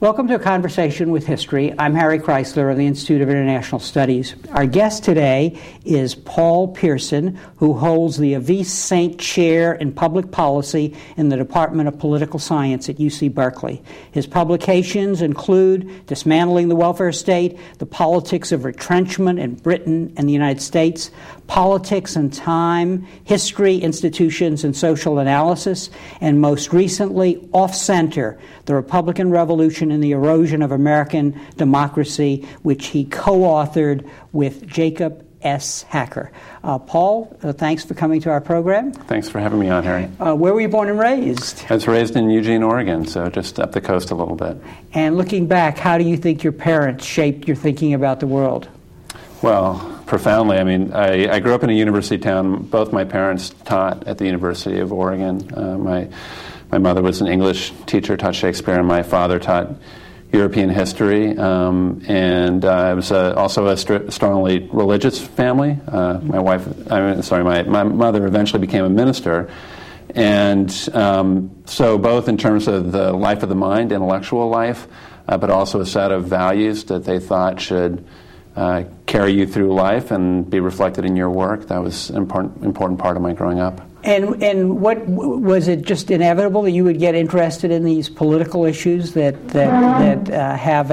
Welcome to A Conversation with History. I'm Harry Chrysler of the Institute of International Studies. Our guest today is Paul Pierson, who holds the Avis Saint Chair in Public Policy in the Department of Political Science at UC Berkeley. His publications include Dismantling the Welfare State, The Politics of Retrenchment in Britain and the United States, Politics and Time, History, Institutions, and Social Analysis, and most recently, Off-Center, The Republican Revolution and the Erosion of American Democracy, which he co-authored with Jacob S. Hacker. Paul, thanks for coming to our program. Thanks for having me on, Harry. Where were you born and raised? I was raised in Eugene, Oregon, so just up the coast a little bit. And looking back, how do you think your parents shaped your thinking about the world? Well, profoundly. I mean, I grew up in a university town. Both my parents taught at the University of Oregon. My mother was an English teacher, taught Shakespeare, and my father taught European history. And I was also a strongly religious family. My mother eventually became a minister. And so both in terms of the life of the mind, intellectual life, but also a set of values that they thought should carry you through life and be reflected in your work. That was an important part of my growing up. And what was it just inevitable that you would get interested in these political issues that have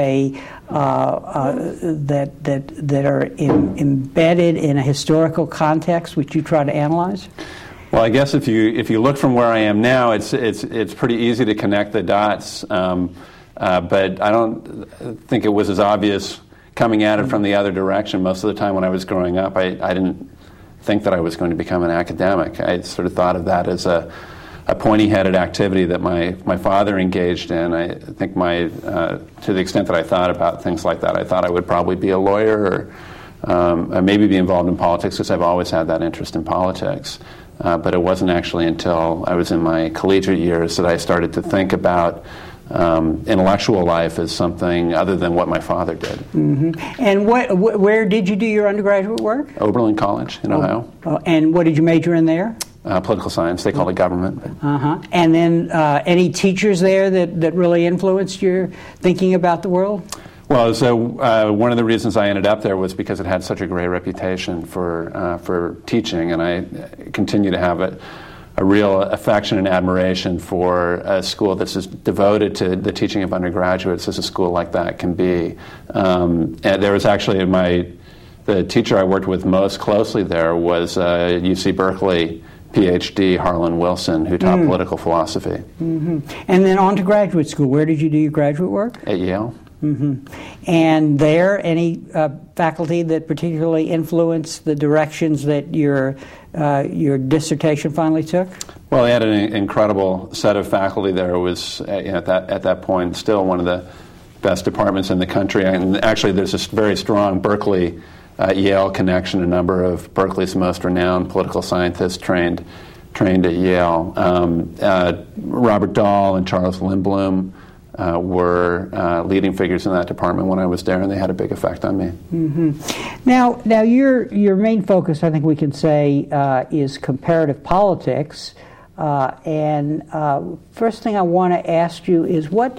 that are embedded in a historical context, which you try to analyze? Well, I guess if you look from where I am now, it's pretty easy to connect the dots. But I don't think it was as obvious coming at it from the other direction. Most of the time when I was growing up, I didn't think that I was going to become an academic. I sort of thought of that as a pointy-headed activity that my father engaged in. I think to the extent that I thought about things like that, I thought I would probably be a lawyer or maybe be involved in politics, because I've always had that interest in politics. But it wasn't actually until I was in my collegiate years that I started to think about intellectual life as something other than what my father did. Mm-hmm. And where did you do your undergraduate work? Oberlin College in Ohio. And what did you major in there? Political science. They call it government. And then any teachers there that really influenced your thinking about the world? Well, so one of the reasons I ended up there was because it had such a great reputation for teaching, and I continue to have a real affection and admiration for a school that's as devoted to the teaching of undergraduates as a school like that can be. And there was actually the teacher I worked with most closely there was UC Berkeley PhD Harlan Wilson, who taught political philosophy. Mm-hmm. And then on to graduate school. Where did you do your graduate work? At Yale. Mm-hmm. And there, any faculty that particularly influenced the directions that your dissertation finally took? Well, they had an incredible set of faculty there. It was at that point still one of the best departments in the country. And actually, there's this very strong Berkeley-Yale connection. A number of Berkeley's most renowned political scientists trained at Yale. Robert Dahl and Charles Lindblom were leading figures in that department when I was there, and they had a big effect on me. Mm-hmm. Now your main focus, I think we can say, is comparative politics. And first thing I want to ask you is what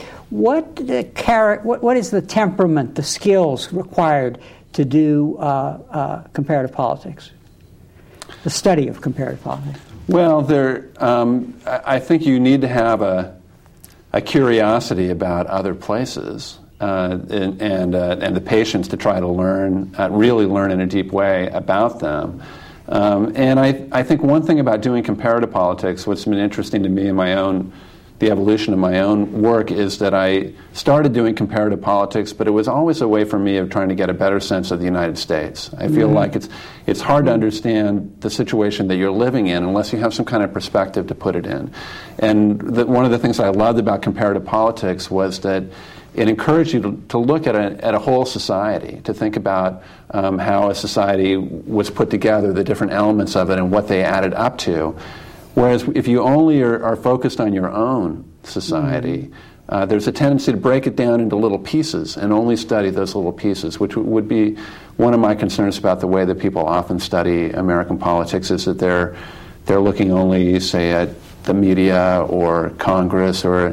is the temperament, the skills required to do comparative politics, the study of comparative politics? Well, I think you need to have a curiosity about other places and the patience to try to really learn in a deep way about them. And I think one thing about doing comparative politics, what's been interesting to me in the evolution of my own work, is that I started doing comparative politics, but it was always a way for me of trying to get a better sense of the United States. I feel like it's hard to understand the situation that you're living in unless you have some kind of perspective to put it in. And one of the things I loved about comparative politics was that it encouraged you to look at a whole society, to think about how a society was put together, the different elements of it, and what they added up to. Whereas if you only are focused on your own society, there's a tendency to break it down into little pieces and only study those little pieces, which would be one of my concerns about the way that people often study American politics, is that they're looking only, say, at the media or Congress or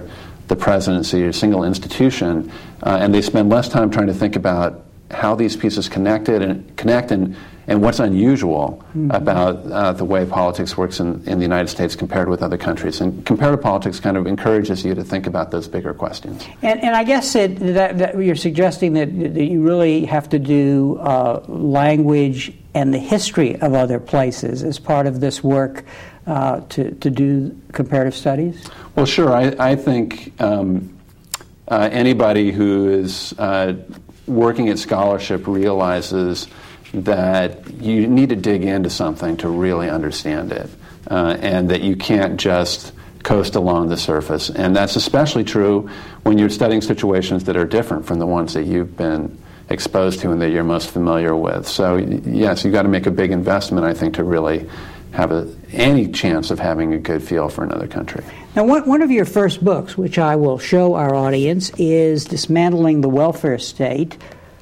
the presidency, a single institution, and they spend less time trying to think about how these pieces connect and what's unusual about the way politics works in the United States compared with other countries. And comparative politics kind of encourages you to think about those bigger questions. And I guess that you're suggesting that you really have to do language and the history of other places as part of this work to do comparative studies? Well, sure. I think anybody who is working at scholarship realizes that you need to dig into something to really understand it, and that you can't just coast along the surface. And that's especially true when you're studying situations that are different from the ones that you've been exposed to and that you're most familiar with. So yes, you've got to make a big investment, I think, to really have any chance of having a good feel for another country. Now, one of your first books, which I will show our audience, is Dismantling the Welfare State,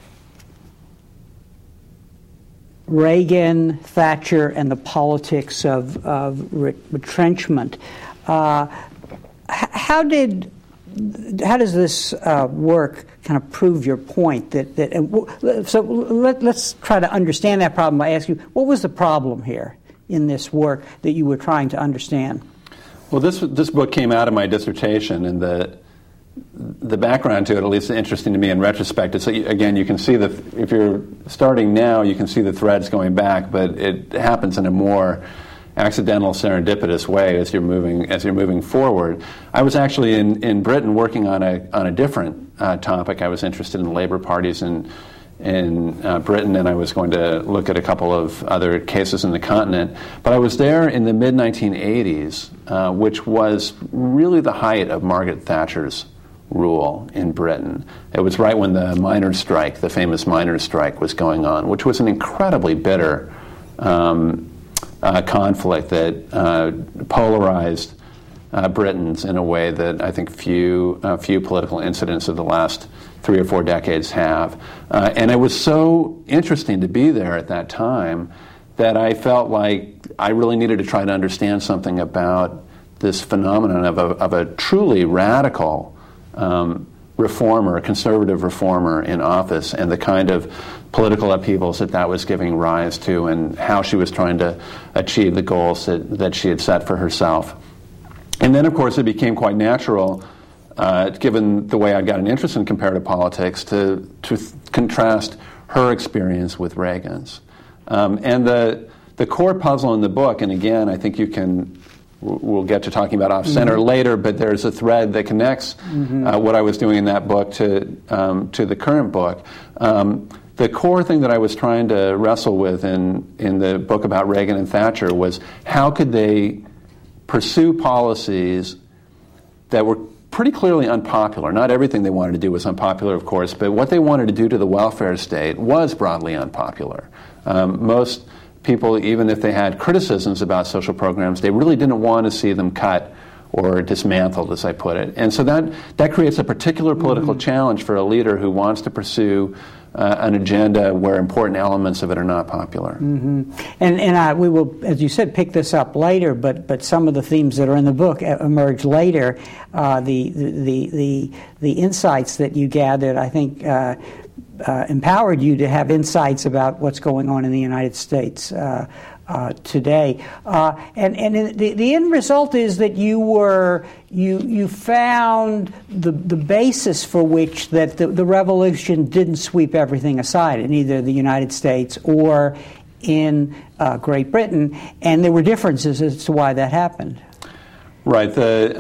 Reagan, Thatcher, and the Politics of Retrenchment. How does this work kind of prove your point? So let's try to understand that problem by asking you, what was the problem here in this work that you were trying to understand? Well, this book came out of my dissertation, and the background to it, at least interesting to me in retrospect, is again, you can see if you're starting now, you can see the threads going back, but it happens in a more accidental, serendipitous way as you're moving forward. I was actually in Britain working on a different topic. I was interested in labor parties in Britain, and I was going to look at a couple of other cases in the continent. But I was there in the mid-1980s, which was really the height of Margaret Thatcher's rule in Britain. It was right when the miners' strike, the famous miners' strike, was going on, which was an incredibly bitter conflict that polarized Britons in a way that I think few political incidents of the last 3 or 4 decades have. And it was so interesting to be there at that time that I felt like I really needed to try to understand something about this phenomenon of a truly radical reformer, a conservative reformer in office, and the kind of political upheavals that was giving rise to, and how she was trying to achieve the goals that she had set for herself. And then, of course, it became quite natural, given the way I got an interest in comparative politics, to contrast her experience with Reagan's. And the core puzzle in the book, and again, I think we'll get to talking about off-center later, but there's a thread that connects what I was doing in that book to the current book. The core thing that I was trying to wrestle with in the book about Reagan and Thatcher was how could they pursue policies that were pretty clearly unpopular. Not everything they wanted to do was unpopular, of course, but what they wanted to do to the welfare state was broadly unpopular. Most people, even if they had criticisms about social programs, they really didn't want to see them cut or dismantled, as I put it. And so that creates a particular political challenge for a leader who wants to pursue an agenda where important elements of it are not popular. And we will, as you said, pick this up later, but some of the themes that are in the book emerge later. The insights that you gathered, I think, empowered you to have insights about what's going on in the United States today. And the end result is that you found the basis for which that the revolution didn't sweep everything aside in either the United States or in Great Britain, and there were differences as to why that happened. Right.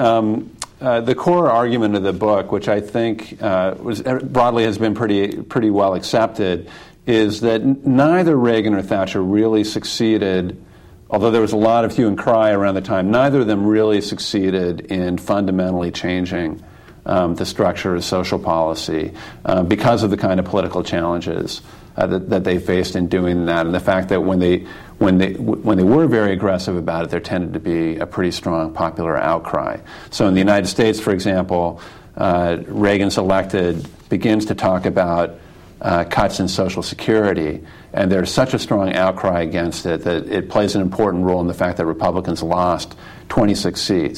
The core argument of the book, which I think broadly has been pretty well accepted, is that neither Reagan or Thatcher really succeeded, although there was a lot of hue and cry around the time, neither of them really succeeded in fundamentally changing the structure of social policy because of the kind of political challenges that they faced in doing that, and the fact that when they were very aggressive about it, there tended to be a pretty strong popular outcry. So in the United States, for example, Reagan's elected begins to talk about cuts in Social Security, and there's such a strong outcry against it that it plays an important role in the fact that Republicans lost 26 seats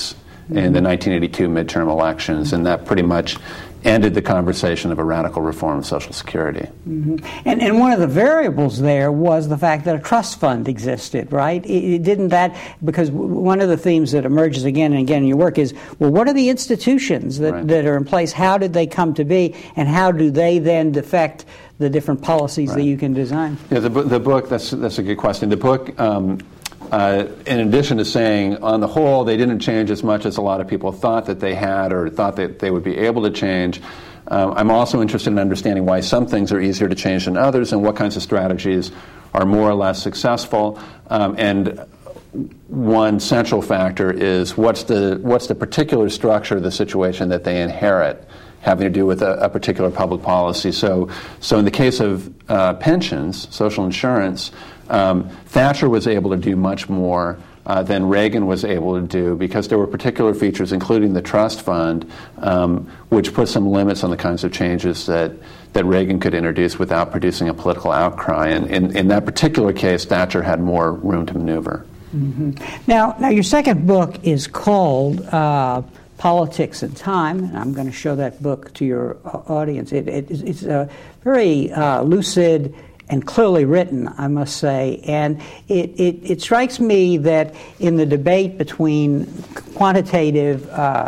in the 1982 midterm elections, and that pretty much ended the conversation of a radical reform of Social Security. And one of the variables there was the fact that a trust fund existed, right? It didn't that, because one of the themes that emerges again and again in your work is, well, what are the institutions that are in place? How did they come to be? And how do they then affect the different policies that you can design? Yeah, the book, that's a good question. The book, in addition to saying, on the whole, they didn't change as much as a lot of people thought that they had or thought that they would be able to change, I'm also interested in understanding why some things are easier to change than others and what kinds of strategies are more or less successful. And one central factor is what's the particular structure of the situation that they inherit, having to do with a particular public policy. So in the case of pensions, social insurance, Thatcher was able to do much more than Reagan was able to do because there were particular features, including the trust fund, which put some limits on the kinds of changes that Reagan could introduce without producing a political outcry. And in that particular case, Thatcher had more room to maneuver. Mm-hmm. Now, your second book is called Politics and Time, and I'm going to show that book to your audience. It's very lucid and clearly written, I must say, and it strikes me that in the debate between quantitative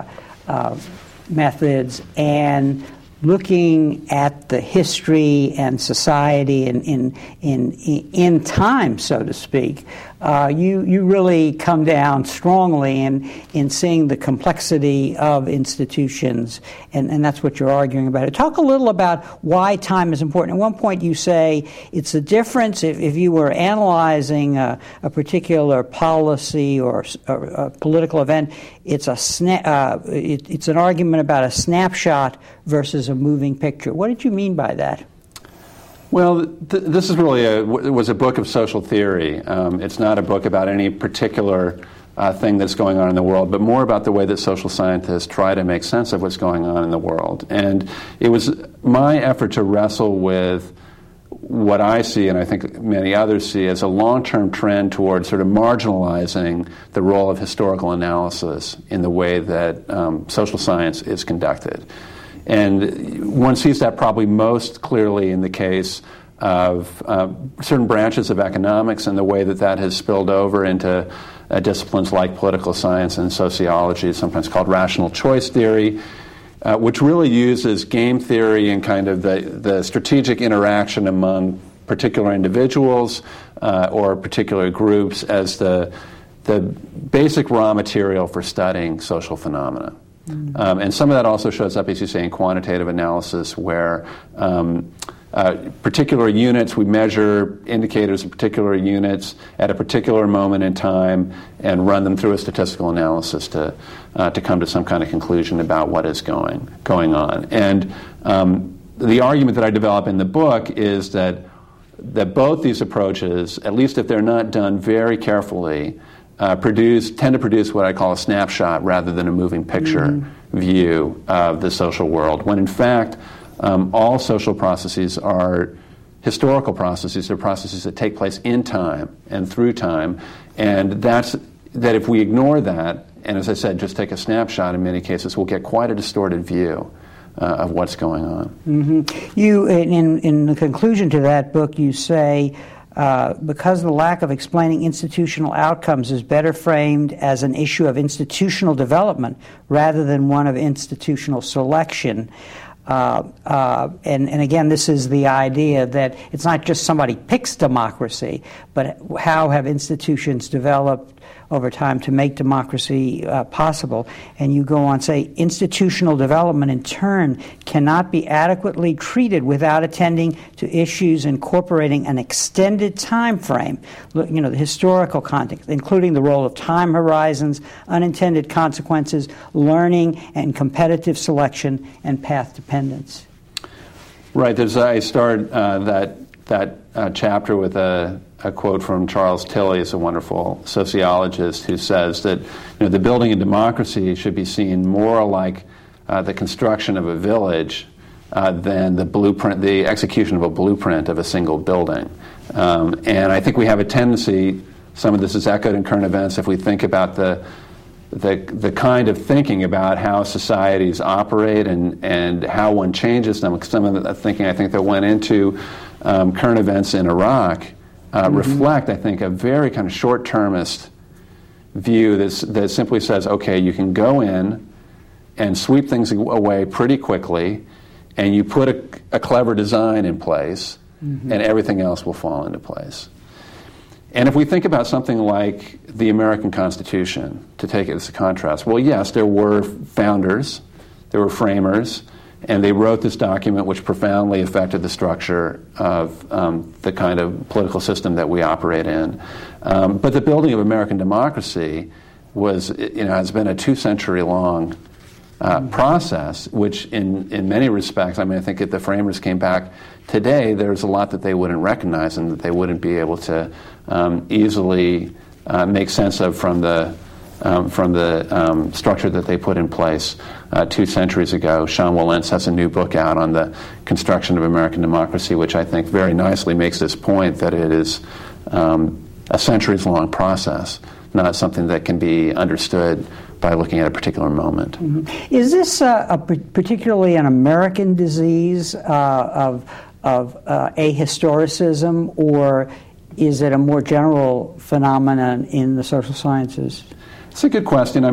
methods and looking at the history and society in time, so to speak, you really come down strongly in seeing the complexity of institutions, and that's what you're arguing about. Talk a little about why time is important. At one point you say it's a difference if you were analyzing a particular policy or a political event, it's an argument about a snapshot versus a moving picture. What did you mean by that? Well, this is really was a book of social theory. It's not a book about any particular thing that's going on in the world, but more about the way that social scientists try to make sense of what's going on in the world. And it was my effort to wrestle with what I see, and I think many others see, as a long-term trend towards sort of marginalizing the role of historical analysis in the way that social science is conducted. And one sees that probably most clearly in the case of certain branches of economics and the way that has spilled over into disciplines like political science and sociology, sometimes called rational choice theory, which really uses game theory and kind of the strategic interaction among particular individuals or particular groups as the basic raw material for studying social phenomena. And some of that also shows up, as you say, in quantitative analysis, where particular units, we measure indicators of particular units at a particular moment in time and run them through a statistical analysis to come to some kind of conclusion about what is going on. And the argument that I develop in the book is that both these approaches, at least if they're not done very carefully, tend to produce what I call a snapshot rather than a moving picture view of the social world, when in fact all social processes are historical processes. They're processes that take place in time and through time, and that if we ignore that, and as I said, just take a snapshot in many cases, we'll get quite a distorted view of what's going on. Mm-hmm. You, in the conclusion to that book, you say, because the lack of explaining institutional outcomes is better framed as an issue of institutional development rather than one of institutional selection. And again, this is the idea that it's not just somebody picks democracy, but how have institutions developed over time to make democracy possible. And you go on to say, institutional development in turn cannot be adequately treated without attending to issues incorporating an extended time frame, the historical context, including the role of time horizons, unintended consequences, learning and competitive selection, and path dependence. Right. I start that chapter with a quote from Charles Tilly, who's a wonderful sociologist, who says that the building of democracy should be seen more like the construction of a village than the execution of a blueprint of a single building. And I think we have a tendency, some of this is echoed in current events, if we think about the the kind of thinking about how societies operate and how one changes them. Some of the thinking I think that went into current events in Iraq reflect, I think, a very kind of short-termist view that simply says, okay, you can go in and sweep things away pretty quickly, and you put a clever design in place, and everything else will fall into place. And if we think about something like the American Constitution, to take it as a contrast, well, yes, there were founders, there were framers, and they wrote this document which profoundly affected the structure of the kind of political system that we operate in. But the building of American democracy has been a 2-century-long process, which in many respects, I think if the framers came back today, there's a lot that they wouldn't recognize and that they wouldn't be able to easily make sense of from the structure that they put in place 2 centuries ago. Sean Wilentz has a new book out on the construction of American democracy, which I think very nicely makes this point that it is a centuries-long process, not something that can be understood by looking at a particular moment. Is this particularly an American disease of ahistoricism, or is it a more general phenomenon in the social sciences? It's a good question.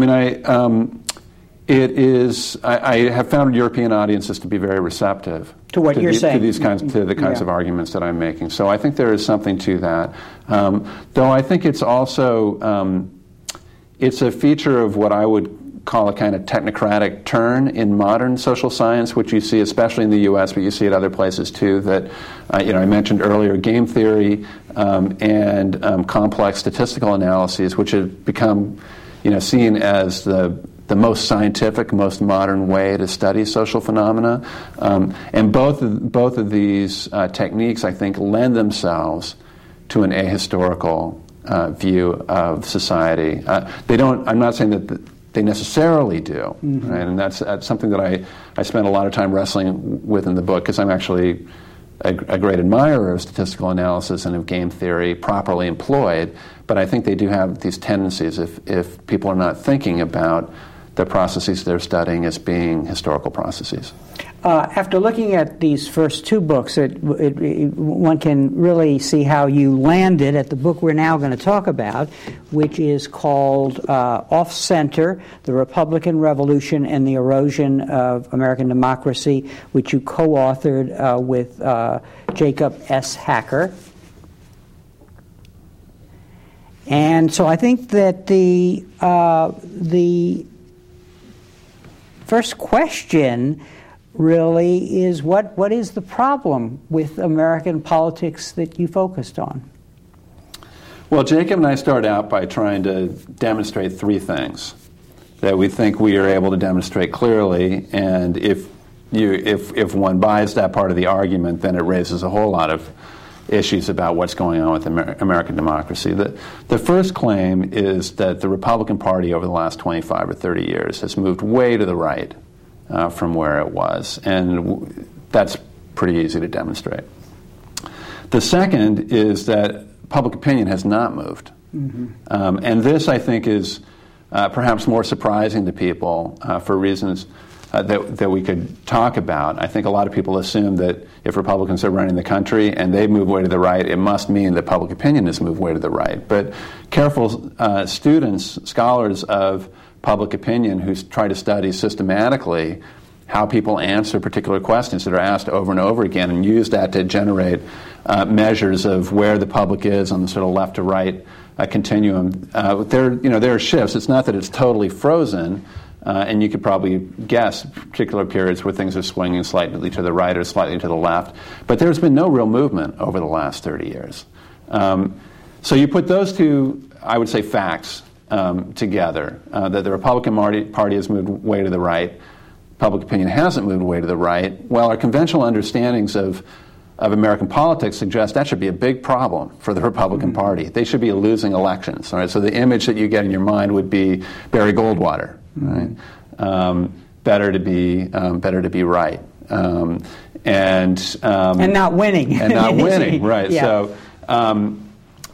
It is. I have found European audiences to be very receptive to what you're saying, to the kinds of arguments that I'm making. So I think there is something to that. Though I think it's also it's a feature of what I would call a kind of technocratic turn in modern social science, which you see especially in the U.S., but you see it other places too. That I mentioned earlier, game theory and complex statistical analyses, which have become seen as the most scientific, most modern way to study social phenomena. And both of these techniques, I think, lend themselves to an ahistorical view of society. They don't. I'm not saying that they necessarily do, right? And that's something that I spent a lot of time wrestling with in the book, because I'm actually a great admirer of statistical analysis and of game theory properly employed. But I think they do have these tendencies if people are not thinking about the processes they're studying as being historical processes. After looking at these first 2 books, one can really see how you landed at the book we're now going to talk about, which is called Off Center, The Republican Revolution and the Erosion of American Democracy, which you co-authored with Jacob S. Hacker. And so I think that the first question really is what is the problem with American politics that you focused on? Well, Jacob and I started out by trying to demonstrate 3 things that we think we are able to demonstrate clearly, and if one buys that part of the argument, then it raises a whole lot of issues about what's going on with American democracy. The first claim is that the Republican Party over the last 25 or 30 years has moved way to the right from where it was, and that's pretty easy to demonstrate. The second is that public opinion has not moved. And this, I think, is perhaps more surprising to people for reasons that we could talk about. I think a lot of people assume that if Republicans are running the country and they move way to the right, it must mean that public opinion has moved way to the right. But careful students, scholars of public opinion who try to study systematically how people answer particular questions that are asked over and over again and use that to generate measures of where the public is on the sort of left to right continuum. There are shifts. It's not that it's totally frozen, and you could probably guess particular periods where things are swinging slightly to the right or slightly to the left. But there's been no real movement over the last 30 years. So you put those 2, I would say, facts together, that the Republican Party has moved way to the right, public opinion hasn't moved way to the right. Well, our conventional understandings of American politics suggest that should be a big problem for the Republican Party. They should be losing elections. All right? So the image that you get in your mind would be Barry Goldwater, right? Better to be right, and not winning, and not winning, right? Yeah. So.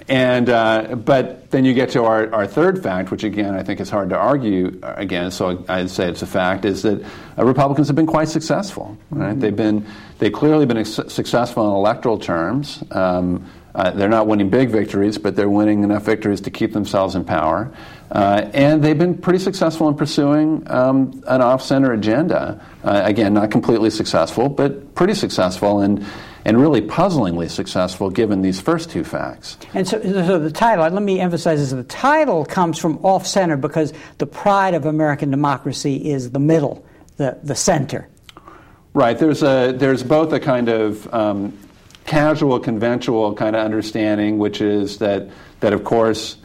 But then you get to our third fact, which again I think is hard to argue against. So I'd say it's a fact: is that Republicans have been quite successful. Right? They've clearly been successful in electoral terms. They're not winning big victories, but they're winning enough victories to keep themselves in power. And they've been pretty successful in pursuing an off-center agenda. Again, not completely successful, but pretty successful and really puzzlingly successful given these first two facts. And so the title, let me emphasize this, the title comes from off-center because the pride of American democracy is the middle, the center. Right. There's both a kind of casual, conventional kind of understanding, which is that of course,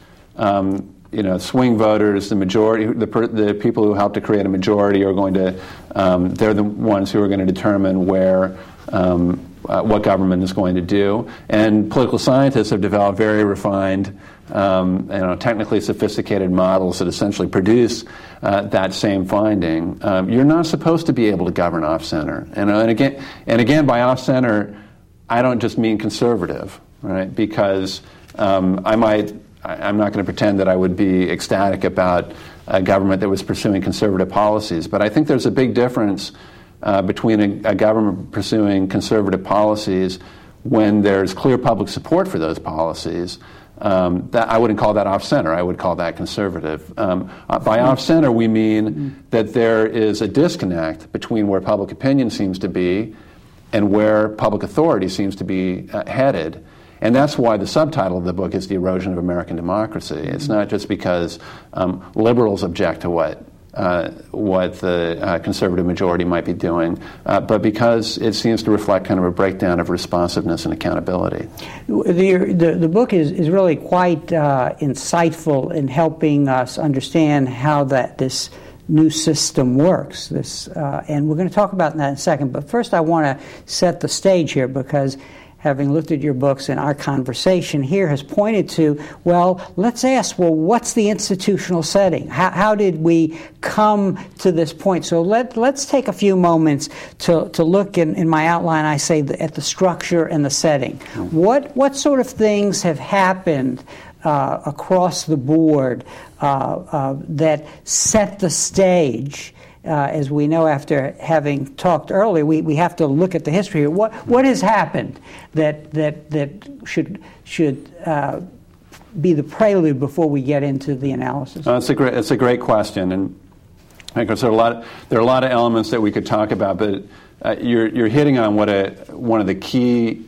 swing voters, the majority, the people who help to create a majority are going to, they're the ones who are going to determine where, what government is going to do. And political scientists have developed very refined, technically sophisticated models that essentially produce that same finding. You're not supposed to be able to govern off-center. And again, by off-center, I don't just mean conservative, right? Because I'm not going to pretend that I would be ecstatic about a government that was pursuing conservative policies, but I think there's a big difference between a government pursuing conservative policies when there's clear public support for those policies. That I wouldn't call that off-center. I would call that conservative. By off-center, we mean that there is a disconnect between where public opinion seems to be and where public authority seems to be headed. And that's why the subtitle of the book is The Erosion of American Democracy. It's not just because liberals object to what the conservative majority might be doing, but because it seems to reflect kind of a breakdown of responsiveness and accountability. The book is really quite insightful in helping us understand how this new system works. And we're going to talk about that in a second. But first I want to set the stage here because having looked at your books and our conversation here has pointed to, let's ask, what's the institutional setting? How did we come to this point? So let's take a few moments to look in my outline. I say at the structure and the setting. What sort of things have happened across the board that set the stage? As we know, after having talked earlier, we have to look at the history here. What has happened that should be the prelude before we get into the analysis? It's a great question, and I guess there are a lot of elements that we could talk about, but you're hitting on one of the key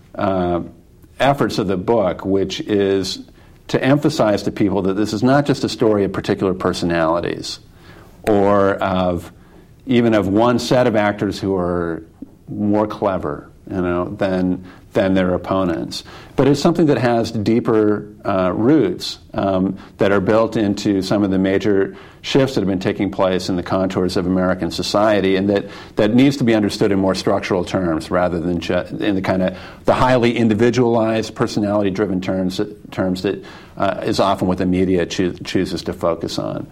efforts of the book, which is to emphasize to people that this is not just a story of particular personalities, or even of one set of actors who are more clever, than their opponents. But it's something that has deeper roots that are built into some of the major shifts that have been taking place in the contours of American society, and that needs to be understood in more structural terms rather than just in the kind of the highly individualized, personality-driven terms that is often what the media chooses to focus on.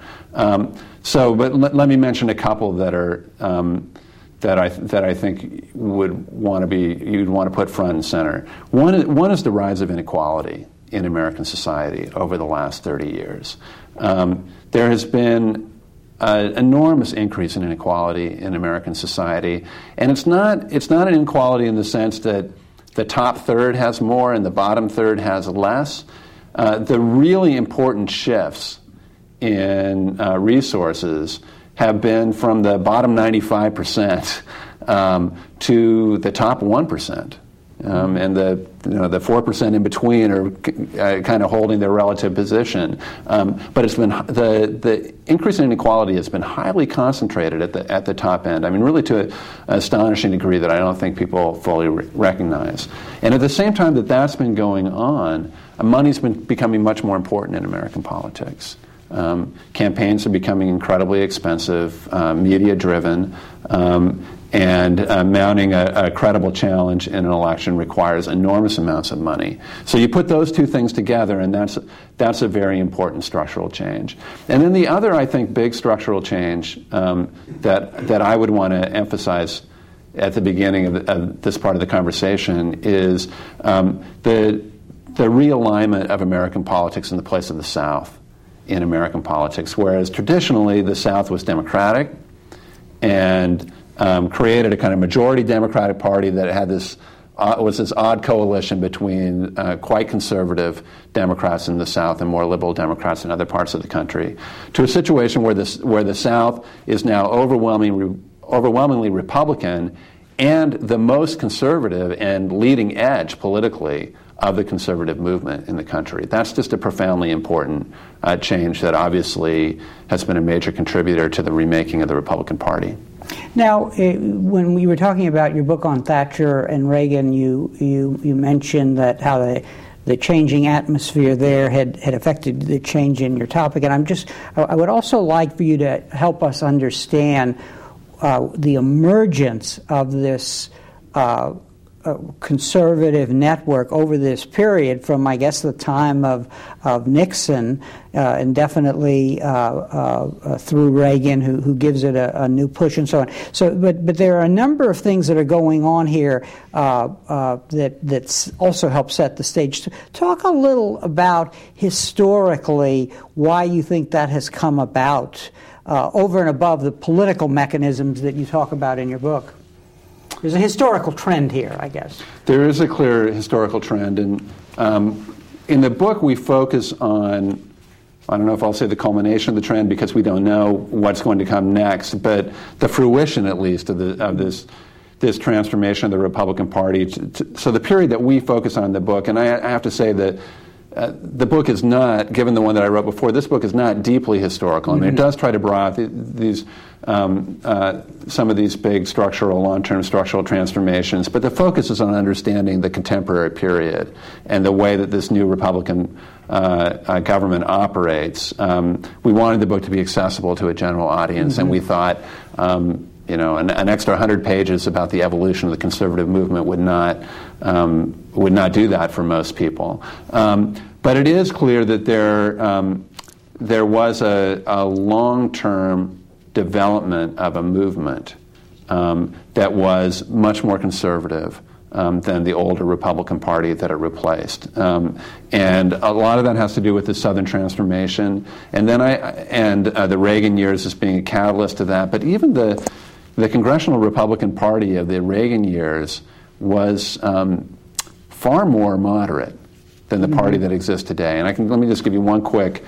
But let me mention a couple that are that I think you'd want to put front and center. One is the rise of inequality in American society over the last 30 years. There has been an enormous increase in inequality in American society, and it's not an inequality in the sense that the top third has more and the bottom third has less. The really important shifts in resources have been from the bottom 95% to the top 1%. And the 4% in between are kind of holding their relative position. But it's been the increase in inequality has been highly concentrated at the top end. I mean, really to an astonishing degree that I don't think people fully recognize. And at the same time that that's been going on, money's been becoming much more important in American politics. Campaigns are becoming incredibly expensive, media-driven, and mounting a credible challenge in an election requires enormous amounts of money. So you put those two things together, and that's a very important structural change. And then the other, I think, big structural change that I would want to emphasize at the beginning of this part of the conversation is the realignment of American politics in the place of the South in American politics, whereas traditionally the South was Democratic and created a kind of majority Democratic Party that had this was this odd coalition between quite conservative Democrats in the South and more liberal Democrats in other parts of the country, to a situation where the South is now overwhelmingly Republican and the most conservative and leading edge politically of the conservative movement in the country. That's just a profoundly important change that obviously has been a major contributor to the remaking of the Republican Party. Now, when we were talking about your book on Thatcher and Reagan, you mentioned that how the changing atmosphere there had affected the change in your topic, and I would also like for you to help us understand the emergence of this conservative network over this period from, I guess, the time of Nixon and definitely through Reagan, who gives it a new push and so on. So, but there are a number of things that are going on here that also help set the stage. Talk a little about historically why you think that has come about over and above the political mechanisms that you talk about in your book. There's a historical trend here, I guess. There is a clear historical trend, and in the book we focus on, I don't know if I'll say the culmination of the trend because we don't know what's going to come next, but the fruition, at least, of this transformation of the Republican Party. So the period that we focus on in the book, and I have to say that the book is not, given the one that I wrote before, this book is not deeply historical. I mean, it does try to draw out these some of these big long-term structural transformations, but the focus is on understanding the contemporary period and the way that this new Republican government operates. We wanted the book to be accessible to a general audience, and we thought an extra 100 pages about the evolution of the conservative movement would not do that for most people. But it is clear that there was a long-term development of a movement that was much more conservative than the older Republican Party that it replaced. And a lot of that has to do with the Southern transformation, and then the Reagan years as being a catalyst to that. But even the Congressional Republican Party of the Reagan years was far more moderate than the party that exists today. And let me just give you one quick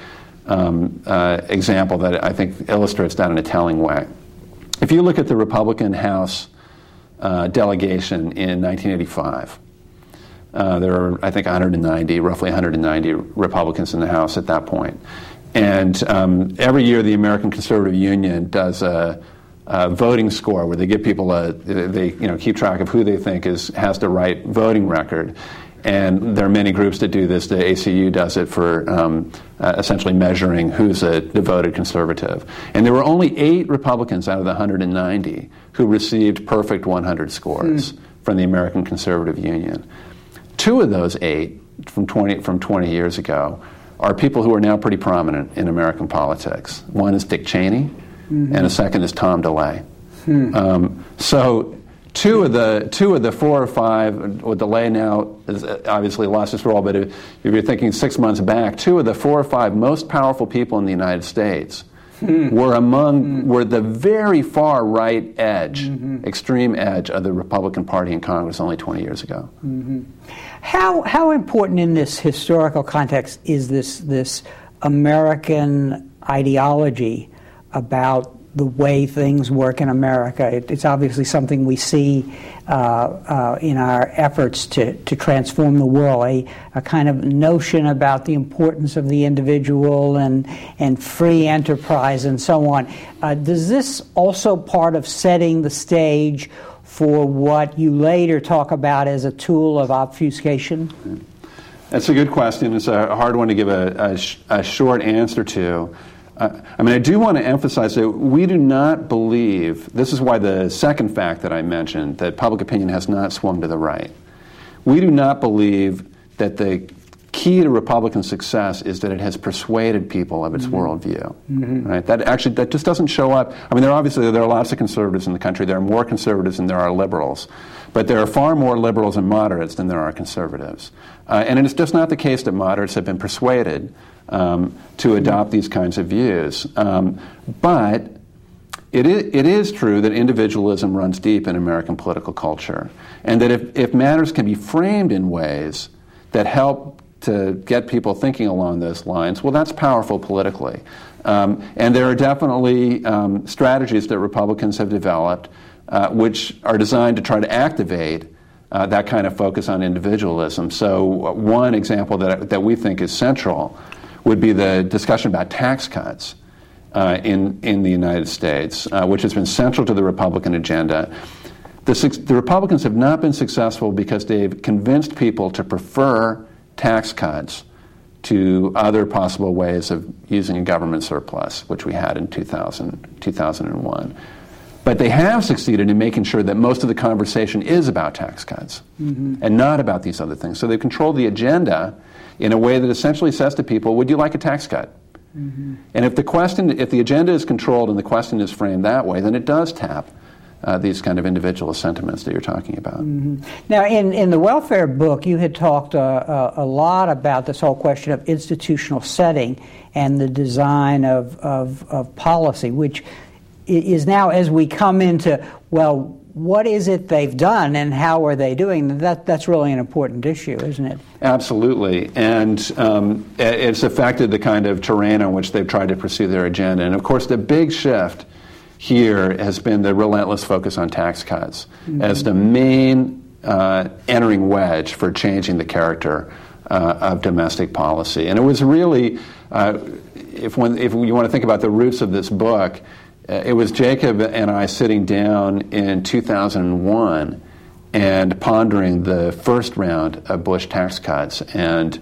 example that I think illustrates that in a telling way. If you look at the Republican House delegation in 1985, there were, I think, roughly 190 Republicans in the House at that point. And every year the American Conservative Union does a voting score where they give people they keep track of who they think has the right voting record. And there are many groups that do this. The ACU does it for essentially measuring who's a devoted conservative. And there were only 8 Republicans out of the 190 who received perfect 100 scores from the American Conservative Union. 2 of those 8 from 20 years ago are people who are now pretty prominent in American politics. One is Dick Cheney, and a second is Tom DeLay. So two of the 4 or 5, with DeLay now has obviously lost his role, but if you're thinking 6 months back, 2 of the 4 or 5 most powerful people in the United States were the very far right edge, extreme edge of the Republican Party in Congress only 20 years ago. How important in this historical context is this American ideology about the way things work in America? It's obviously something we see in our efforts to transform the world, a kind of notion about the importance of the individual and free enterprise and so on. Does this also part of setting the stage for what you later talk about as a tool of obfuscation? That's a good question. It's a hard one to give a short answer to. I do want to emphasize that we do not believe, this is why the second fact that I mentioned, that public opinion has not swung to the right. We do not believe that the key to Republican success is that it has persuaded people of its worldview. Right? That just doesn't show up. There are lots of conservatives in the country. There are more conservatives than there are liberals. But there are far more liberals and moderates than there are conservatives. And it's just not the case that moderates have been persuaded to adopt these kinds of views. But it is true that individualism runs deep in American political culture, and that if matters can be framed in ways that help to get people thinking along those lines, well, that's powerful politically. And there are definitely strategies that Republicans have developed which are designed to try to activate that kind of focus on individualism. So one example that we think is central would be the discussion about tax cuts in the United States, which has been central to the Republican agenda. The Republicans have not been successful because they've convinced people to prefer tax cuts to other possible ways of using a government surplus, which we had in 2001. But they have succeeded in making sure that most of the conversation is about tax cuts and not about these other things. So they've controlled the agenda in a way that essentially says to people, would you like a tax cut? And if the agenda is controlled and the question is framed that way, then it does tap these kind of individual sentiments that you're talking about. Now, in the welfare book, you had talked a lot about this whole question of institutional setting and the design of policy, which is now, as we come into, well, what is it they've done and how are they doing? That's really an important issue, isn't it? Absolutely. And it's affected the kind of terrain on which they've tried to pursue their agenda. And of course, the big shift here has been the relentless focus on tax cuts as the main entering wedge for changing the character of domestic policy. And it was really, if you want to think about the roots of this book, it was Jacob and I sitting down in 2001 and pondering the first round of Bush tax cuts and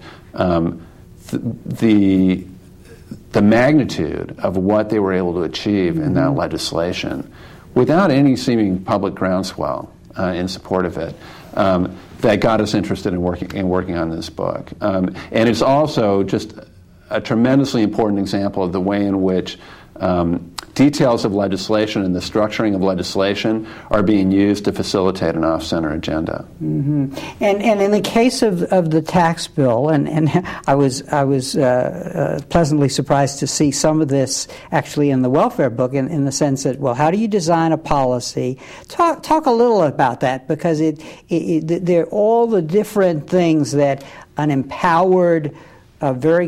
the magnitude of what they were able to achieve in that legislation without any seeming public groundswell in support of it that got us interested in working on this book. And it's also just a tremendously important example of the way in which details of legislation and the structuring of legislation are being used to facilitate an off-center agenda. And in the case of the tax bill, and I was pleasantly surprised to see some of this actually in the welfare book, in the sense that, well, how do you design a policy? Talk a little about that, because there are all the different things that an empowered, very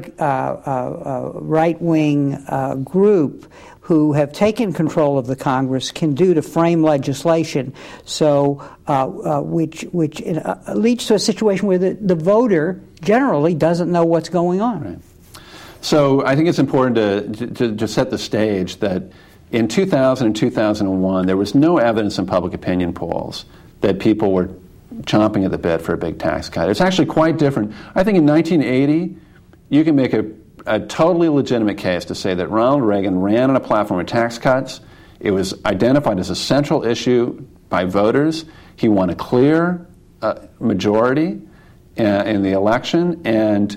right-wing group who have taken control of the Congress can do to frame legislation, so which leads to a situation where the voter generally doesn't know what's going on. Right. So I think it's important to set the stage that in 2000 and 2001, there was no evidence in public opinion polls that people were chomping at the bit for a big tax cut. It's actually quite different. I think in 1980, you can make a totally legitimate case to say that Ronald Reagan ran on a platform of tax cuts. It was identified as a central issue by voters. He won a clear majority in the election, and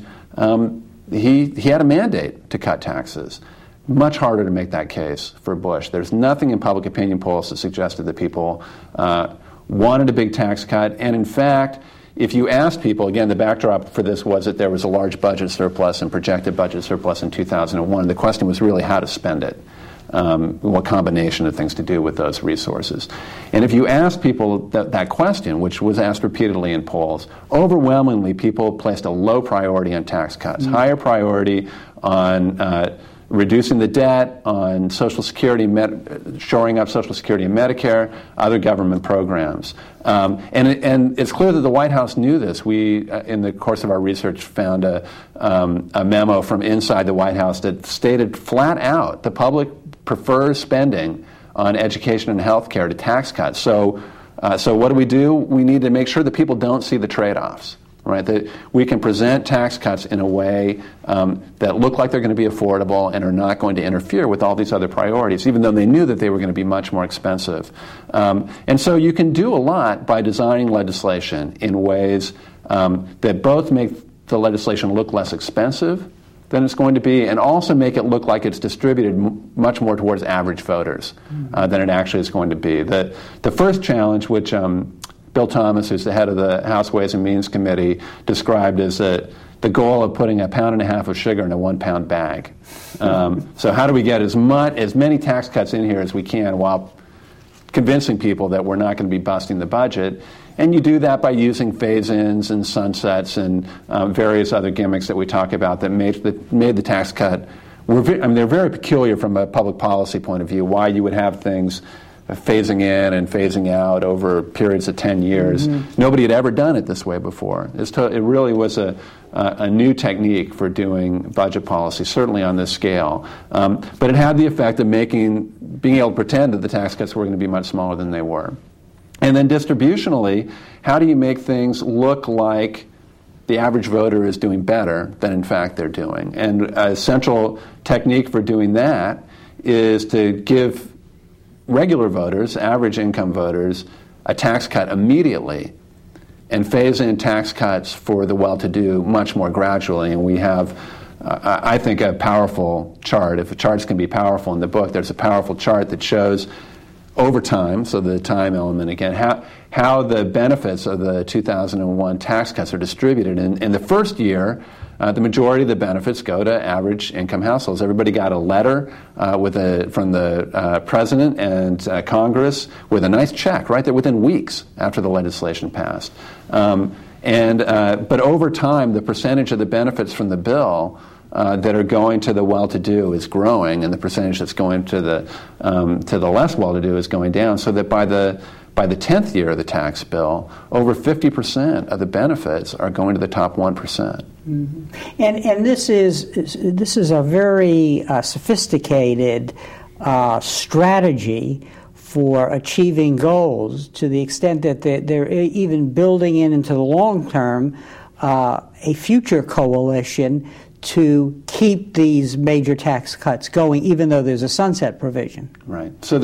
he had a mandate to cut taxes. Much harder to make that case for Bush. There's nothing in public opinion polls that suggested that people wanted a big tax cut, and in fact, if you asked people, again, the backdrop for this was that there was a large budget surplus and projected budget surplus in 2001. The question was really how to spend it, what combination of things to do with those resources. And if you asked people that question, which was asked repeatedly in polls, overwhelmingly people placed a low priority on tax cuts, higher priority on reducing the debt, on Social Security, shoring up Social Security and Medicare, other government programs. And it's clear that the White House knew this. We, in the course of our research, found a memo from inside the White House that stated flat out the public prefers spending on education and health care to tax cuts. So what do? We need to make sure that people don't see the trade-offs. Right, that we can present tax cuts in a way that look like they're going to be affordable and are not going to interfere with all these other priorities, even though they knew that they were going to be much more expensive. And so you can do a lot by designing legislation in ways that both make the legislation look less expensive than it's going to be, and also make it look like it's distributed much more towards average voters than it actually is going to be. The first challenge, which Bill Thomas, who's the head of the House Ways and Means Committee, described as the goal of putting 1.5 pounds of sugar in a 1-pound bag. So how do we get as many tax cuts in here as we can while convincing people that we're not going to be busting the budget? And you do that by using phase-ins and sunsets and various other gimmicks that we talk about that made the tax cut. They're very peculiar from a public policy point of view, why you would have things phasing in and phasing out over periods of 10 years. Mm-hmm. Nobody had ever done it this way before. It really was a new technique for doing budget policy, certainly on this scale. But it had the effect of being able to pretend that the tax cuts were going to be much smaller than they were. And then distributionally, how do you make things look like the average voter is doing better than in fact they're doing? And a central technique for doing that is to give regular voters, average income voters, a tax cut immediately and phase in tax cuts for the well-to-do much more gradually. And we have, I think, a powerful chart. If charts can be powerful in the book, there's a powerful chart that shows over time, so the time element again, how the benefits of the 2001 tax cuts are distributed. In the first year, the majority of the benefits go to average income households. Everybody got a letter from the president and Congress with a nice check right there within weeks after the legislation passed. But over time, the percentage of the benefits from the bill that are going to the well-to-do is growing, and the percentage that's going to the less well-to-do is going down. So that by the 10th year of the tax bill, over 50% of the benefits are going to the top 1%. Mm-hmm. And this is a very sophisticated strategy for achieving goals, to the extent that they're even building into the long term a future coalition to keep these major tax cuts going, even though there's a sunset provision. Right. So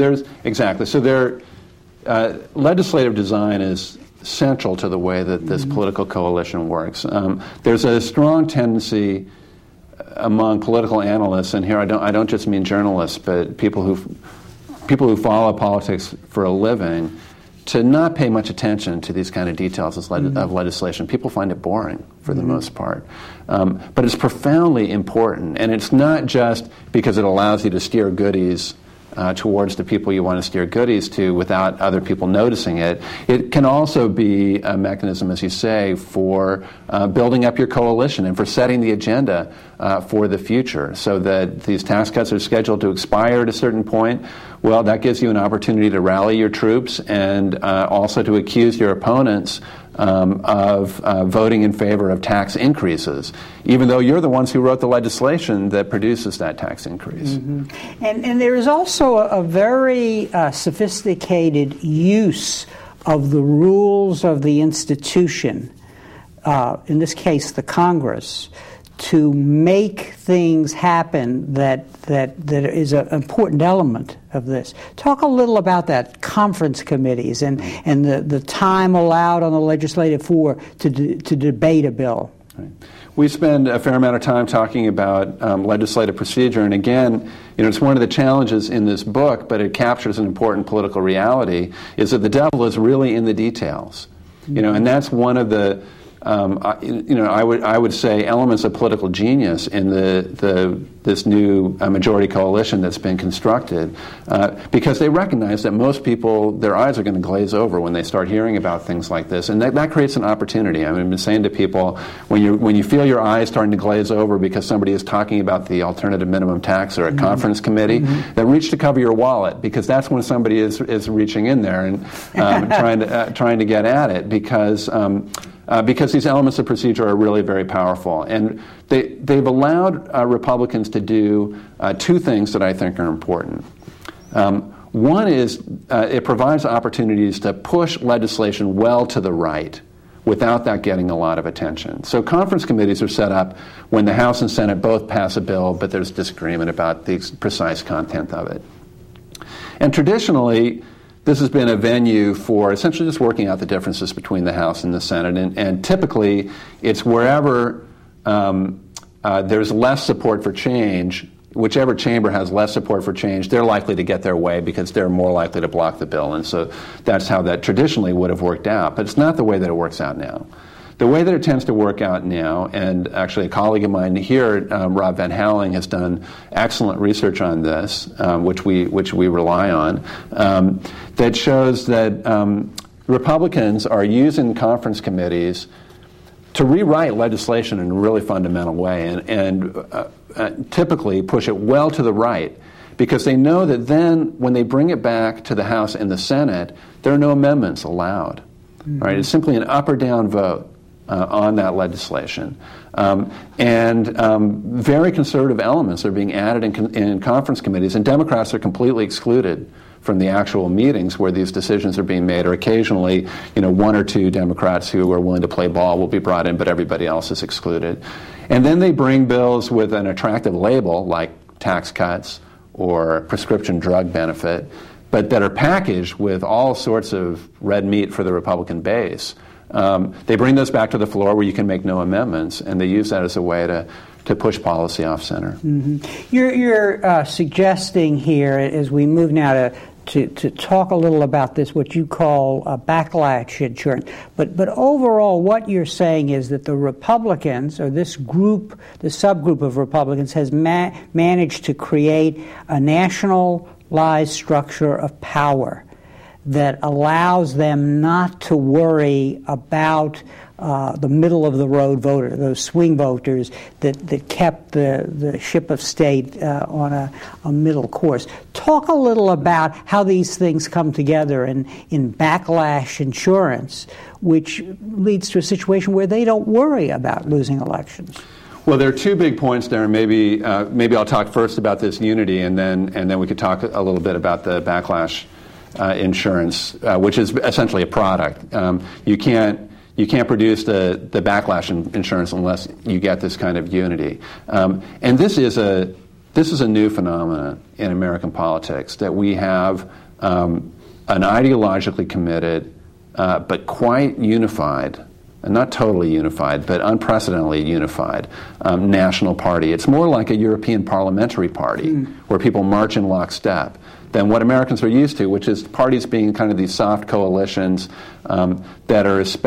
legislative design is central to the way that this political coalition works. There's a strong tendency among political analysts, and here I don't just mean journalists, but people who follow politics for a living, to not pay much attention to these kind of details of legislation. People find it boring for the most part. But it's profoundly important, and it's not just because it allows you to steer goodies towards the people you want to steer goodies to without other people noticing it. It can also be a mechanism, as you say, for building up your coalition and for setting the agenda for the future, so that these tax cuts are scheduled to expire at a certain point. Well, that gives you an opportunity to rally your troops and also to accuse your opponents of voting in favor of tax increases, even though you're the ones who wrote the legislation that produces that tax increase. Mm-hmm. And there is also a very sophisticated use of the rules of the institution, in this case the Congress, to make things happen that is an important element of this. Talk a little about that, conference committees and the time allowed on the legislative floor to debate a bill. Right. We spend a fair amount of time talking about legislative procedure, and again, it's one of the challenges in this book, but it captures an important political reality, is that the devil is really in the details. And that's one of the I would say elements of political genius in this new majority coalition that's been constructed, because they recognize that most people, their eyes are going to glaze over when they start hearing about things like this, and that creates an opportunity. I've been saying to people, when you feel your eyes starting to glaze over because somebody is talking about the alternative minimum tax or a conference committee, then reach to cover your wallet, because that's when somebody is reaching in there and trying to get at it, because these elements of procedure are really very powerful. And they've allowed Republicans to do two things that I think are important. One is it provides opportunities to push legislation well to the right without that getting a lot of attention. So conference committees are set up when the House and Senate both pass a bill, but there's disagreement about the precise content of it. And traditionally, this has been a venue for essentially just working out the differences between the House and the Senate, and typically it's wherever there's less support for change whichever chamber has less support for change, they're likely to get their way because they're more likely to block the bill. And so that's how that traditionally would have worked out. But it's not the way that it works out now. The way that it tends to work out now, and actually a colleague of mine here, Rob Van Houweling, has done excellent research on this, which we rely on, that shows that Republicans are using conference committees to rewrite legislation in a really fundamental way and typically push it well to the right, because they know that then when they bring it back to the House and the Senate, there are no amendments allowed. Mm-hmm. Right? It's simply an up or down vote on that legislation. Very conservative elements are being added in conference committees, and Democrats are completely excluded from the actual meetings where these decisions are being made, or occasionally, one or two Democrats who are willing to play ball will be brought in, but everybody else is excluded. And then they bring bills with an attractive label, like tax cuts or prescription drug benefit, but that are packaged with all sorts of red meat for the Republican base. They bring those back to the floor where you can make no amendments, and they use that as a way to push policy off center. Mm-hmm. You're suggesting here, as we move now to talk a little about this, what you call backlash insurance. But overall, what you're saying is that the Republicans, or this group, the subgroup of Republicans, has managed to create a nationalized structure of power that allows them not to worry about the middle-of-the-road voter, those swing voters that kept the ship of state on a middle course. Talk a little about how these things come together in backlash insurance, which leads to a situation where they don't worry about losing elections. Well, there are two big points there, and maybe I'll talk first about this unity, and then we could talk a little bit about the backlash insurance, which is essentially a product. You can't produce the backlash insurance unless you get this kind of unity. And this is a new phenomenon in American politics, that we have an ideologically committed but quite unified, and not totally unified, but unprecedentedly unified national party. It's more like a European parliamentary party where people march in lockstep than what Americans are used to, which is parties being kind of these soft coalitions that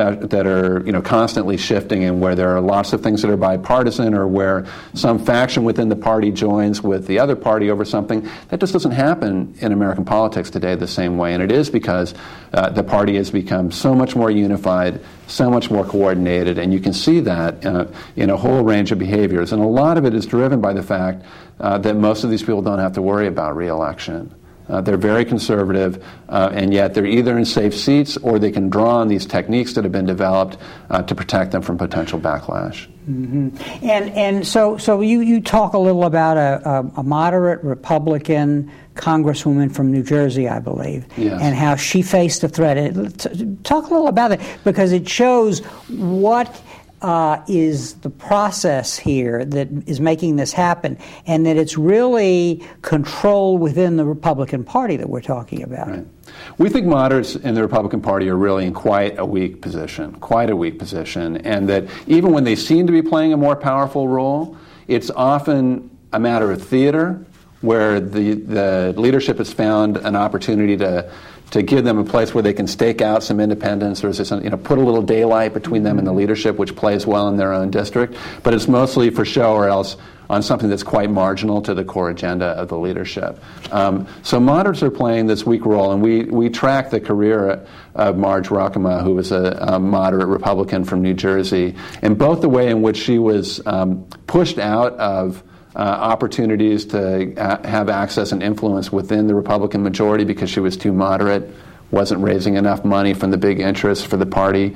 are constantly shifting, and where there are lots of things that are bipartisan, or where some faction within the party joins with the other party over something. That just doesn't happen in American politics today the same way, and it is because the party has become so much more unified, so much more coordinated, and you can see that in a whole range of behaviors. And a lot of it is driven by the fact that most of these people don't have to worry about re-election. They're very conservative, and yet they're either in safe seats or they can draw on these techniques that have been developed to protect them from potential backlash. Mm-hmm. And so you talk a little about a moderate Republican Congresswoman from New Jersey, I believe, yes, and how she faced a threat. Talk a little about it, because it shows what is the process here that is making this happen, and that it's really control within the Republican Party that we're talking about. Right. We think moderates in the Republican Party are really in quite a weak position, and that even when they seem to be playing a more powerful role, it's often a matter of theater, where the leadership has found an opportunity to give them a place where they can stake out some independence, or put a little daylight between them and the leadership, which plays well in their own district. But it's mostly for show, or else on something that's quite marginal to the core agenda of the leadership. So moderates are playing this weak role, and we track the career of Marge Ruckema, who was a moderate Republican from New Jersey, and both the way in which she was pushed out of opportunities to have access and influence within the Republican majority because she was too moderate, wasn't raising enough money from the big interests for the party,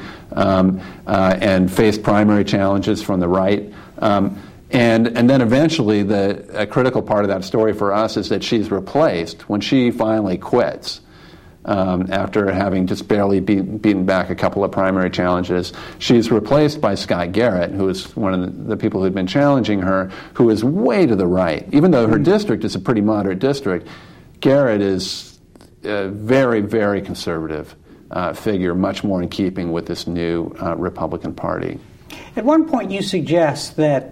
and faced primary challenges from the right. And then eventually, a critical part of that story for us is that she's replaced, when she finally quits, after having just barely beaten back a couple of primary challenges, she's replaced by Scott Garrett, who is one of the people who'd been challenging her, who is way to the right. Even though her district is a pretty moderate district, Garrett is a very, very conservative figure, much more in keeping with this new Republican Party. At one point, you suggest that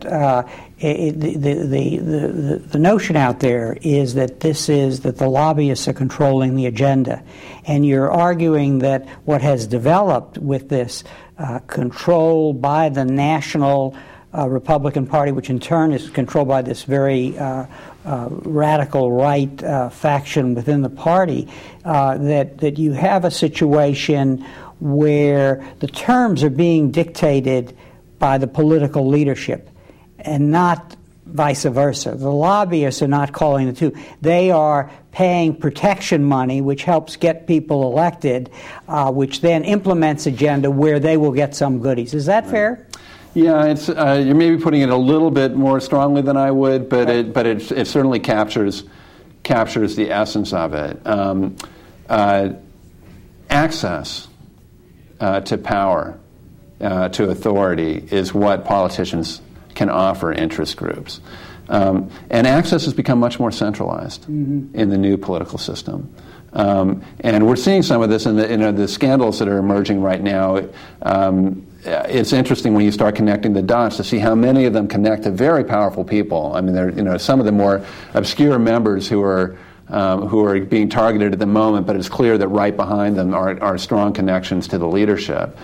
the notion out there is that the lobbyists are controlling the agenda, and you're arguing that what has developed with this control by the national Republican Party, which in turn is controlled by this very radical right faction within the party, that you have a situation where the terms are being dictated by the political leadership and not vice versa. The lobbyists are not calling the two. They are paying protection money, which helps get people elected, which then implements agenda where they will get some goodies. Is that fair? Yeah, it's you're maybe putting it a little bit more strongly than I would, but it certainly captures the essence of it. Access to power, to authority, is what politicians can offer interest groups. And access has become much more centralized in the new political system. And we're seeing some of this in the scandals that are emerging right now. It's interesting when you start connecting the dots to see how many of them connect to very powerful people. I mean, they're some of the more obscure members who are being targeted at the moment, but it's clear that right behind them are strong connections to the leadership.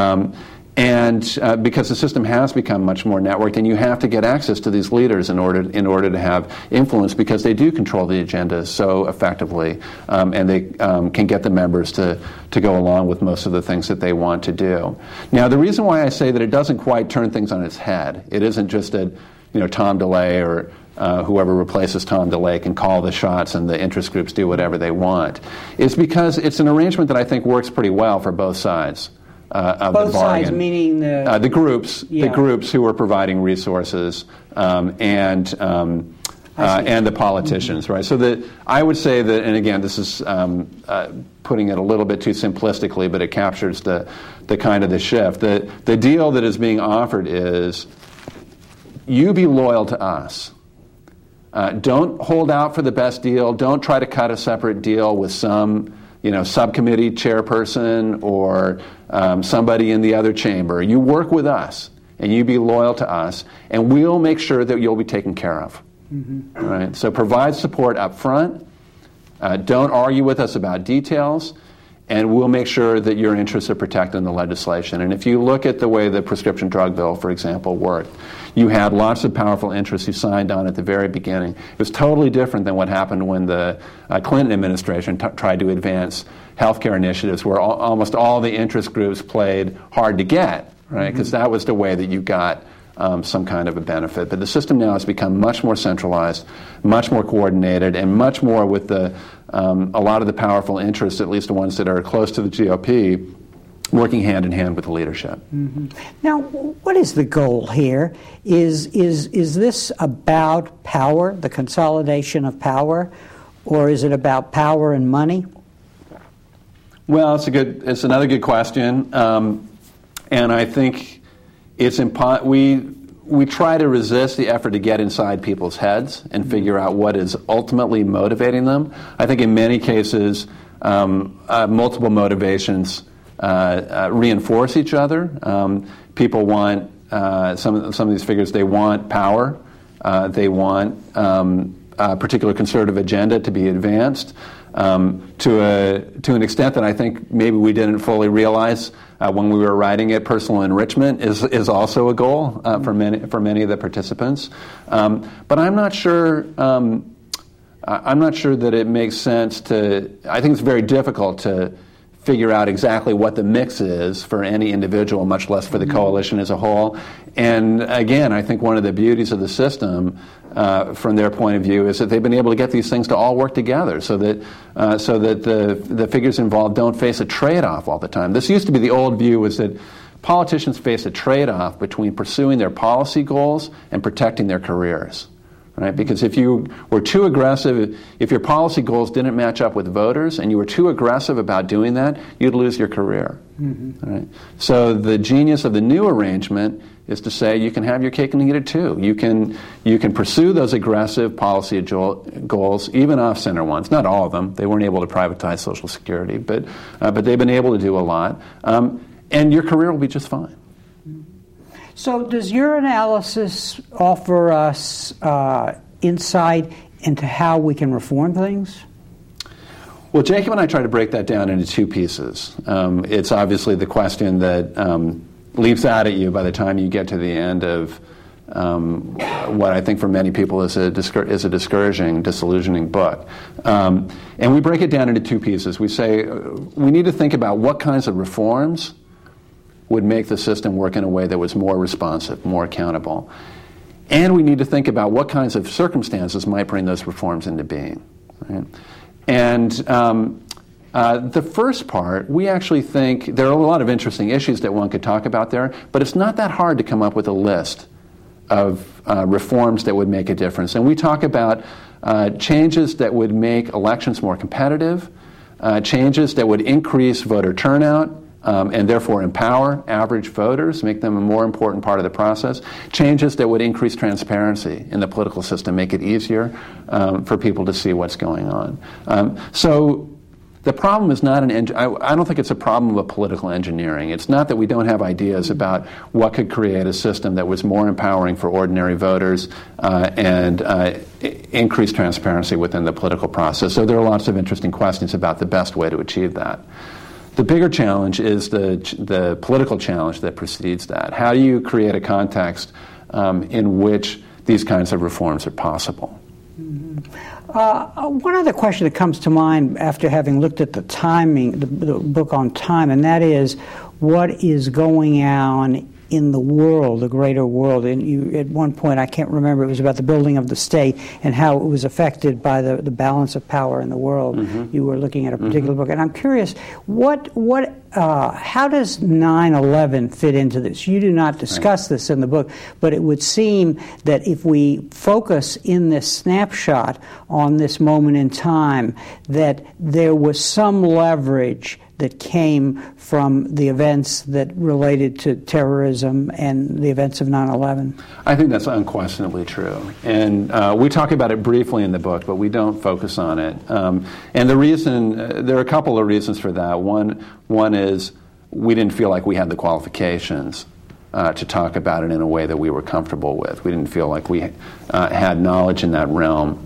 And because the system has become much more networked, and you have to get access to these leaders in order to have influence, because they do control the agenda so effectively, and they can get the members to go along with most of the things that they want to do. Now, the reason why I say that it doesn't quite turn things on its head, it isn't just that Tom DeLay or whoever replaces Tom DeLay can call the shots and the interest groups do whatever they want, is because it's an arrangement that I think works pretty well for both sides. Of both the bargain. Sides, meaning the groups, the groups who are providing resources, and the politicians, right? So I would say that, and again, this is putting it a little bit too simplistically, but it captures the kind of the shift. The deal that is being offered is, you be loyal to us. Don't hold out for the best deal. Don't try to cut a separate deal with some subcommittee chairperson or somebody in the other chamber. You work with us, and you be loyal to us, and we'll make sure that you'll be taken care of. Mm-hmm. Right? So provide support up front. Don't argue with us about details, and we'll make sure that your interests are protected in the legislation. And if you look at the way the prescription drug bill, for example, worked, you had lots of powerful interests who signed on at the very beginning. It was totally different than what happened when the Clinton administration tried to advance healthcare initiatives, where almost all the interest groups played hard to get, right? Because that was the way that you got some kind of a benefit. But the system now has become much more centralized, much more coordinated, and much more with a lot of the powerful interests, at least the ones that are close to the GOP, working hand in hand with the leadership. Mm-hmm. Now, what is the goal here? Is this about power, the consolidation of power, or is it about power and money? Well, it's another good question, and I think it's we try to resist the effort to get inside people's heads and figure out what is ultimately motivating them. I think in many cases, multiple motivations reinforce each other. People want some of these figures. They want power. They want a particular conservative agenda to be advanced to an extent that I think maybe we didn't fully realize when we were writing it. Personal enrichment is also a goal for many of the participants. But I'm not sure. I'm not sure that it makes sense to. I think it's very difficult to figure out exactly what the mix is for any individual, much less for the coalition as a whole. And again, I think one of the beauties of the system, from their point of view, is that they've been able to get these things to all work together, so that the figures involved don't face a trade-off all the time. This used to be the old view, was that politicians face a trade-off between pursuing their policy goals and protecting their careers. Right? Because if you were too aggressive, if your policy goals didn't match up with voters and you were too aggressive about doing that, you'd lose your career. Mm-hmm. Right? So the genius of the new arrangement is to say you can have your cake and eat it too. You can pursue those aggressive policy goals, even off-center ones. Not all of them. They weren't able to privatize Social Security, but they've been able to do a lot. And your career will be just fine. So does your analysis offer us insight into how we can reform things? Well, Jacob and I try to break that down into two pieces. It's obviously the question that leaps out at you by the time you get to the end of what I think for many people is a discouraging, disillusioning book. And we break it down into two pieces. We say we need to think about what kinds of reforms would make the system work in a way that was more responsive, more accountable. And we need to think about what kinds of circumstances might bring those reforms into being. Right? And the first part, we actually think there are a lot of interesting issues that one could talk about there, but it's not that hard to come up with a list of reforms that would make a difference. And we talk about changes that would make elections more competitive, changes that would increase voter turnout, and therefore empower average voters, make them a more important part of the process, changes that would increase transparency in the political system, make it easier for people to see what's going on. So the problem is not I don't think it's a problem of political engineering. It's not that we don't have ideas about what could create a system that was more empowering for ordinary voters and increase transparency within the political process. So there are lots of interesting questions about the best way to achieve that. The bigger challenge is the political challenge that precedes that. How do you create a context in which these kinds of reforms are possible? Mm-hmm. One other question that comes to mind after having looked at the timing, the book on time, and that is what is going on in the world, the greater world. And you, at one point, I can't remember, it was about the building of the state and how it was affected by the balance of power in the world. Mm-hmm. You were looking at a particular book, and I'm curious, how does 9/11 fit into this? You do not discuss this in the book, but it would seem that if we focus in this snapshot on this moment in time, that there was some leverage that came from the events that related to terrorism and the events of 9/11? I think that's unquestionably true. And we talk about it briefly in the book, but we don't focus on it. And the reason, there are a couple of reasons for that. One is we didn't feel like we had the qualifications to talk about it in a way that we were comfortable with. We didn't feel like we had knowledge in that realm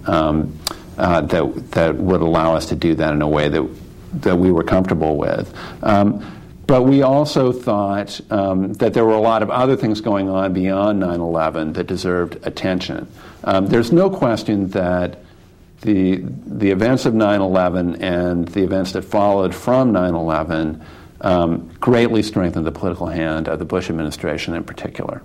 that would allow us to do that in a way that we were comfortable with. But we also thought that there were a lot of other things going on beyond 9/11 that deserved attention. There's no question that the events of 9/11 and the events that followed from 9/11 greatly strengthened the political hand of the Bush administration in particular.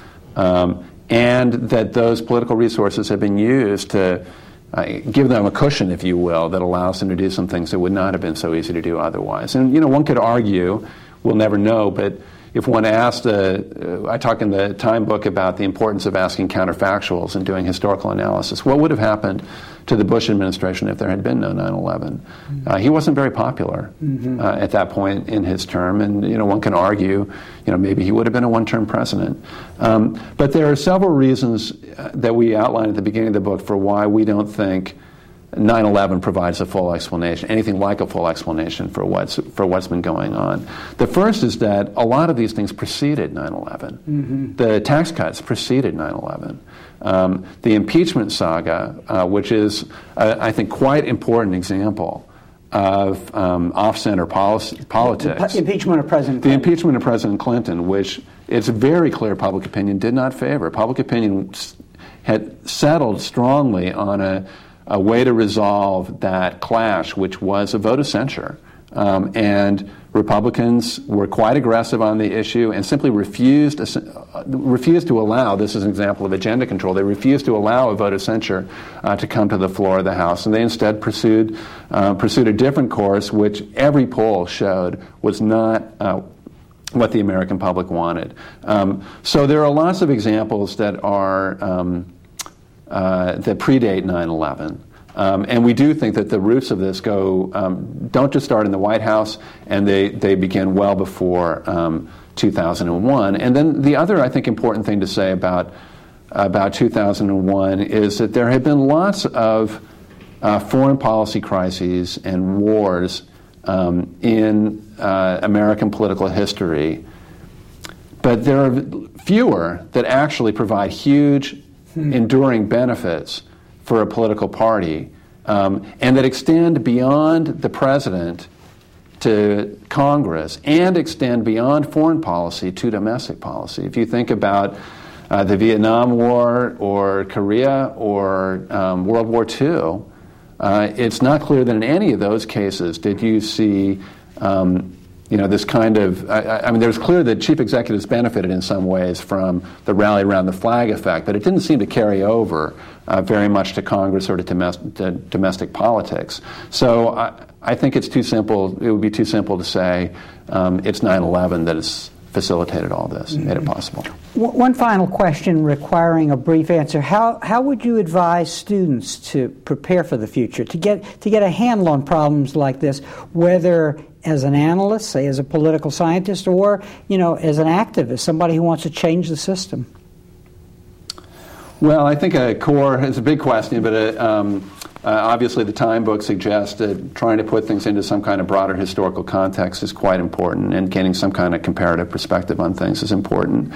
And that those political resources have been used to give them a cushion, if you will, that allows them to do some things that would not have been so easy to do otherwise. And, one could argue, we'll never know, but if one asked, I talk in the Time book about the importance of asking counterfactuals and doing historical analysis. What would have happened to the Bush administration if there had been no 9/11? He wasn't very popular at that point in his term, and one can argue, maybe he would have been a one-term president. But there are several reasons that we outline at the beginning of the book for why we don't think 9/11 provides a full explanation, anything like a full explanation for what's been going on. The first is that a lot of these things preceded 9/11. The tax cuts preceded 9/11. The impeachment saga, which is, I think, quite important example of off-center politics. The impeachment of President Clinton. The impeachment of President Clinton, which it's very clear public opinion did not favor. Public opinion had settled strongly on a way to resolve that clash, which was a vote of censure. And Republicans were quite aggressive on the issue and simply refused to allow, this is an example of agenda control, they refused to allow a vote of censure to come to the floor of the House. And they instead pursued a different course, which every poll showed was not what the American public wanted. So there are lots of examples that are that predate 9/11. And we do think that the roots of this don't just start in the White House, and they begin well before 2001. And then the other, I think, important thing to say about 2001 is that there have been lots of foreign policy crises and wars in American political history but there are fewer that actually provide huge, enduring benefits for a political party, and that extend beyond the president to Congress and extend beyond foreign policy to domestic policy. If you think about the Vietnam War or Korea or World War II, it's not clear that in any of those cases did you see this kind of, I mean, there's clear that chief executives benefited in some ways from the rally around the flag effect, but it didn't seem to carry over very much to Congress or to domestic politics. So I think it's too simple, it would be too simple to say it's 9/11 that has facilitated all this, made it possible. One final question requiring a brief answer. How would you advise students to prepare for the future, to get a handle on problems like this, whether as an analyst, say as a political scientist, or as an activist, somebody who wants to change the system? Well, I think a core is a big question, but obviously the Time book suggests that trying to put things into some kind of broader historical context is quite important, and gaining some kind of comparative perspective on things is important.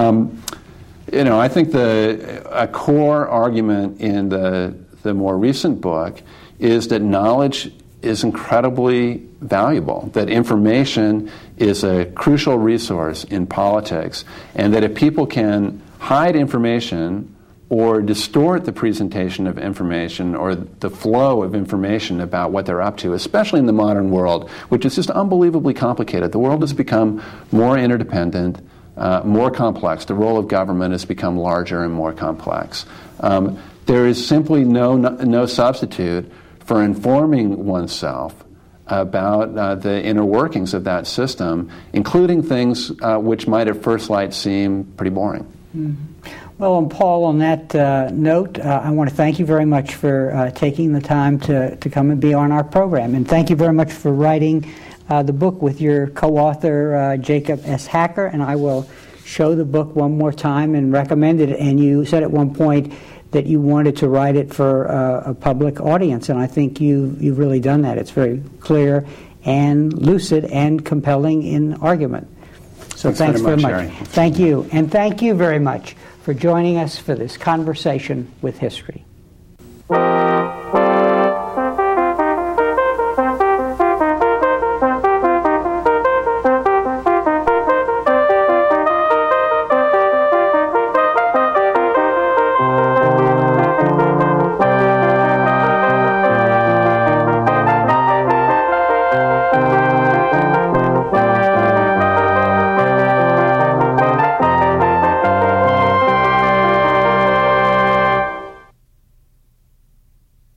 I think a core argument in the more recent book is that knowledge is incredibly valuable, that information is a crucial resource in politics, and that if people can hide information or distort the presentation of information or the flow of information about what they're up to, especially in the modern world, which is just unbelievably complicated. The world has become more interdependent, more complex. The role of government has become larger and more complex. There is simply no substitute for informing oneself about the inner workings of that system, including things which might at first light seem pretty boring. Mm-hmm. Well, and Paul, on that note, I want to thank you very much for taking the time to come and be on our program. And thank you very much for writing the book with your co-author, Jacob S. Hacker. And I will show the book one more time and recommend it. And you said at one point that you wanted to write it for a public audience. And I think you've really done that. It's very clear and lucid and compelling in argument. So thanks very much. Thank you. And thank you very much for joining us for this conversation with history.